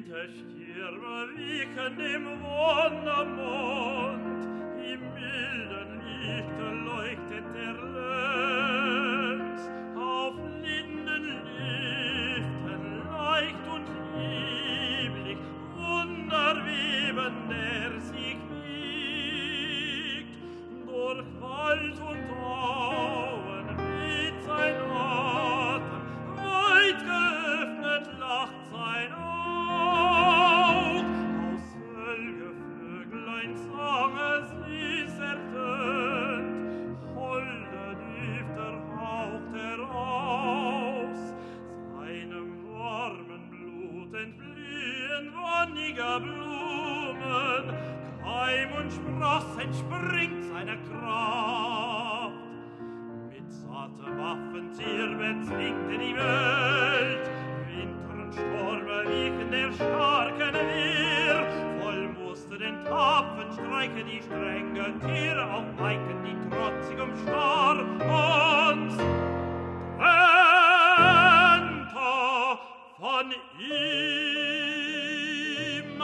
Winde Stürme wiegen im Wonnermond, im milden Lichte leuchtet der Lenz, auf Lindenliften leicht und lieblich, wunderwebend der sich wiegt, durch Wald und Auen weht sein Atem, weit geöffnet lacht sein Aug, aus Hölgevöglein Sange süß ertönt, holde Düfte haucht aus, seinem warmen Blut entblühen wonniger Blumen, Keim und Spross entspringt seiner Kraft. Mit satte Waffentier bezwingt die Welt, Winter und Stürme wichen der starken Wehr, voll musste den Tapfen streiche die strenge Tier, aufweichen die trotzig umstarr uns trennte von ihm.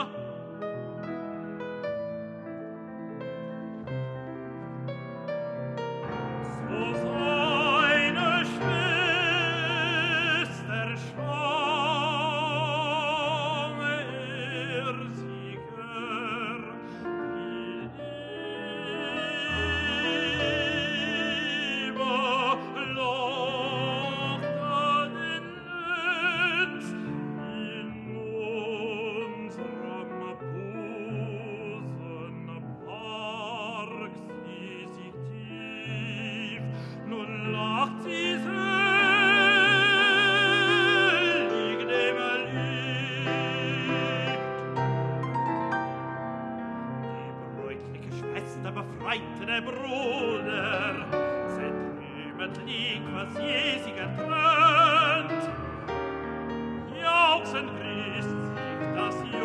So seine Schwester schwang Sieger, die Liebe lockte den Lenz in unserem Busen barg sie sich tief, nun lacht sie selig dem Licht. Die bräutliche Schwester befreite der Bruder, zertrümmert liegt, was je sie getrennt. Jauchzend grüßt sich das